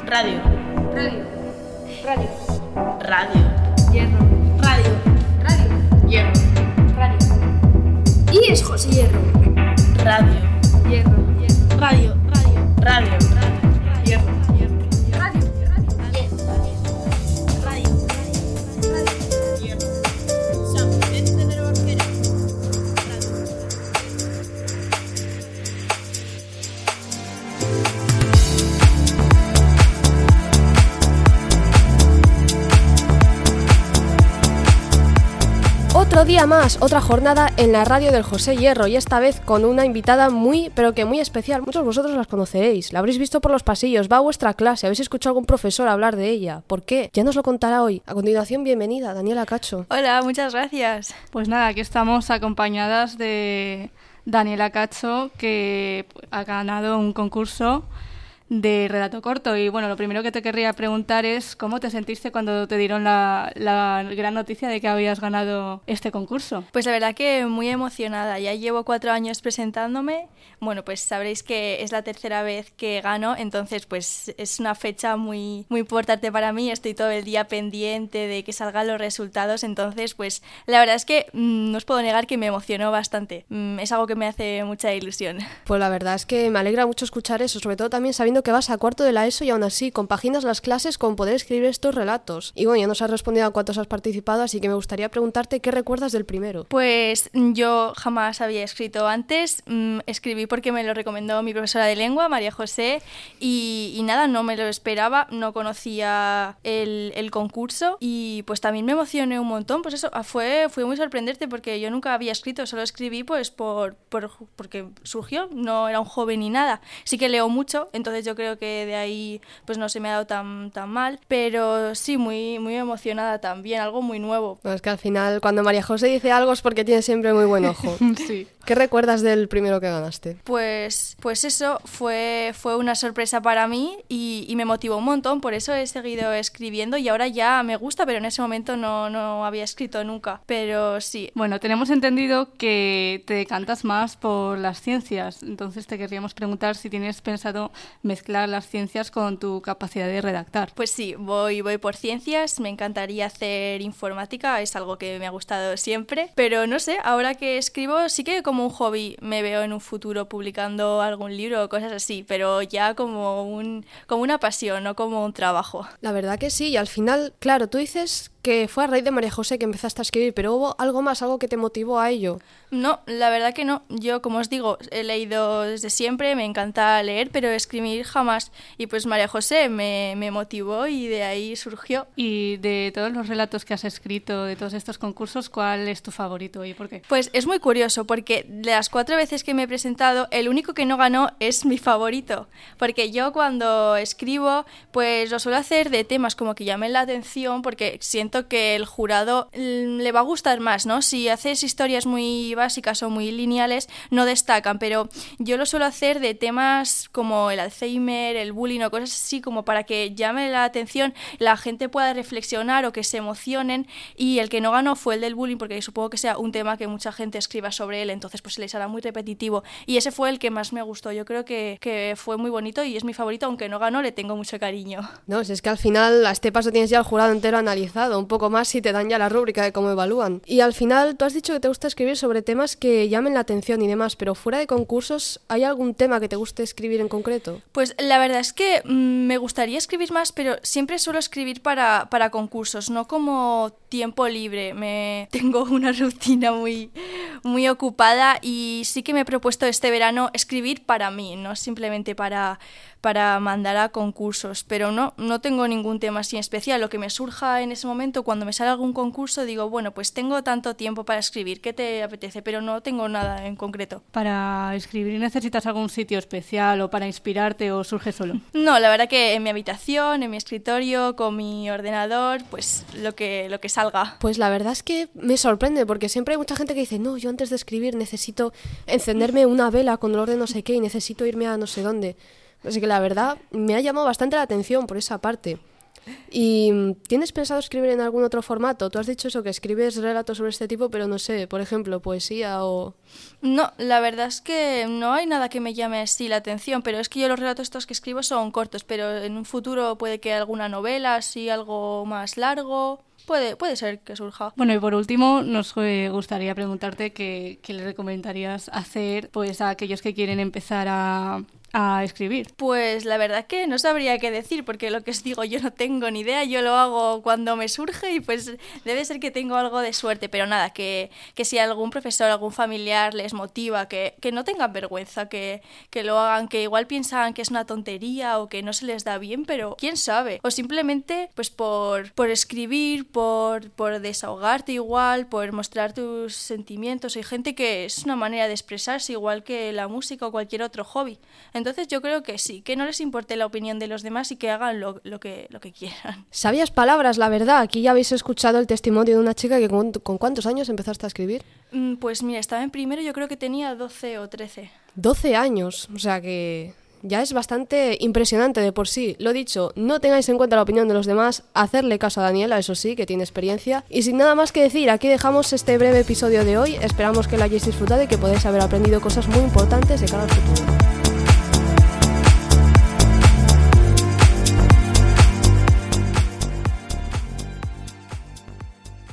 Radio. Radio. Radio. Radio. Hierro. Radio. Radio. Hierro. Radio. Y es José Hierro. Radio. Hierro. Radio. Radio. Radio. Hierro. Radio. Otro día más, otra jornada en la radio del José Hierro y esta vez con una invitada muy, pero que muy especial. Muchos de vosotros las conoceréis, la habréis visto por los pasillos, va a vuestra clase, habéis escuchado a algún profesor hablar de ella. ¿Por qué? Ya nos lo contará hoy. A continuación, bienvenida, Daniela Cacho. Hola, muchas gracias. Pues nada, aquí estamos acompañadas de Daniela Cacho, que ha ganado un concurso de relato corto. Y bueno, lo primero que te querría preguntar es ¿cómo te sentiste cuando te dieron la gran noticia de que habías ganado este concurso? Pues la verdad que muy emocionada. Ya llevo 4 años presentándome. Bueno, pues sabréis que es la tercera vez que gano, entonces pues es una fecha muy, muy importante para mí. Estoy todo el día pendiente de que salgan los resultados, entonces pues la verdad es que no os puedo negar que me emocionó bastante. Es algo que me hace mucha ilusión. Pues la verdad es que me alegra mucho escuchar eso, sobre todo también sabiendo que vas a cuarto de la ESO y aún así compaginas las clases con poder escribir estos relatos. Y bueno, ya nos has respondido a cuántos has participado, así que me gustaría preguntarte qué recuerdas del primero. Pues yo jamás había escrito antes, escribí porque me lo recomendó mi profesora de lengua, María José, y nada, no me lo esperaba, no conocía el concurso y pues también me emocioné un montón, pues eso, fue muy sorprendente porque yo nunca había escrito, solo escribí pues porque surgió, no era un joven ni nada. Sí que leo mucho, entonces yo creo que de ahí pues no se me ha dado tan mal, pero sí, muy, muy emocionada también, algo muy nuevo. No, es que al final cuando María José dice algo es porque tiene siempre muy buen ojo. Sí. ¿Qué recuerdas del primero que ganaste? Pues eso fue una sorpresa para mí y me motivó un montón, por eso he seguido escribiendo y ahora ya me gusta, pero en ese momento no había escrito nunca, pero sí. Bueno, tenemos entendido que te decantas más por las ciencias, entonces te querríamos preguntar si tienes pensado mezclar las ciencias con tu capacidad de redactar. Pues sí, voy por ciencias, me encantaría hacer informática, es algo que me ha gustado siempre, pero no sé, ahora que escribo sí que como un hobby me veo en un futuro publicando algún libro o cosas así, pero ya como una pasión, no como un trabajo. La verdad que sí, y al final, claro, tú dices que fue a raíz de María José que empezaste a escribir, pero ¿hubo algo más, algo que te motivó a ello? No, la verdad que no. Yo, como os digo, he leído desde siempre, me encanta leer, pero escribir jamás. Y pues María José me motivó y de ahí surgió. Y de todos los relatos que has escrito, de todos estos concursos, ¿cuál es tu favorito y por qué? Pues es muy curioso porque de las 4 veces que me he presentado, el único que no ganó es mi favorito. Porque yo cuando escribo, pues lo suelo hacer de temas como que llamen la atención porque siento que el jurado le va a gustar más, ¿no? Si haces historias muy básicas o muy lineales, no destacan, pero yo lo suelo hacer de temas como el Alzheimer, el bullying o cosas así, como para que llame la atención, la gente pueda reflexionar o que se emocionen, y el que no ganó fue el del bullying, porque supongo que sea un tema que mucha gente escriba sobre él, entonces pues se les hará muy repetitivo, y ese fue el que más me gustó. Yo creo que fue muy bonito y es mi favorito, aunque no ganó, le tengo mucho cariño. No, si es que al final a este paso tienes ya el jurado entero analizado, un poco más si te dan ya la rúbrica de cómo evalúan. Y al final tú has dicho que te gusta escribir sobre temas que llamen la atención y demás, pero fuera de concursos, ¿hay algún tema que te guste escribir en concreto? Pues la verdad es que me gustaría escribir más, pero siempre suelo escribir para concursos, no como tiempo libre. Tengo una rutina muy, muy ocupada y sí que me he propuesto este verano escribir para mí, no simplemente para mandar a concursos, pero no tengo ningún tema así especial. Lo que me surja en ese momento, cuando me sale algún concurso, digo, bueno, pues tengo tanto tiempo para escribir, ¿qué te apetece? Pero no tengo nada en concreto. ¿Para escribir necesitas algún sitio especial o para inspirarte o surge solo? No, la verdad que en mi habitación, en mi escritorio, con mi ordenador, pues lo que salga. Pues la verdad es que me sorprende, porque siempre hay mucha gente que dice, no, yo antes de escribir necesito encenderme una vela con olor de no sé qué y necesito irme a no sé dónde. Así que la verdad me ha llamado bastante la atención por esa parte. ¿Y tienes pensado escribir en algún otro formato? Tú has dicho eso, que escribes relatos sobre este tipo, pero no sé, por ejemplo, poesía o... No, la verdad es que no hay nada que me llame así la atención, pero es que yo los relatos estos que escribo son cortos, pero en un futuro puede que alguna novela, así algo más largo, puede ser que surja. Bueno, y por último, nos gustaría preguntarte qué le recomendarías hacer pues a aquellos que quieren empezar a escribir. Pues la verdad que no sabría qué decir, porque lo que os digo, yo no tengo ni idea, yo lo hago cuando me surge y pues debe ser que tengo algo de suerte, pero nada, que si algún profesor, algún familiar les motiva, que no tengan vergüenza, que lo hagan, que igual piensan que es una tontería o que no se les da bien, pero quién sabe, o simplemente pues por escribir, por desahogarte igual, por mostrar tus sentimientos. Hay gente que es una manera de expresarse igual que la música o cualquier otro hobby. Entonces yo creo que sí, que no les importe la opinión de los demás y que hagan lo que quieran. Sabias palabras, la verdad. Aquí ya habéis escuchado el testimonio de una chica que ¿con cuántos años empezaste a escribir? Pues mira, estaba en primero, yo creo que tenía 12 o 13. 12 años, o sea que ya es bastante impresionante de por sí. Lo dicho, no tengáis en cuenta la opinión de los demás, hacerle caso a Daniela, eso sí, que tiene experiencia. Y sin nada más que decir, aquí dejamos este breve episodio de hoy. Esperamos que lo hayáis disfrutado y que podáis haber aprendido cosas muy importantes de cara al futuro.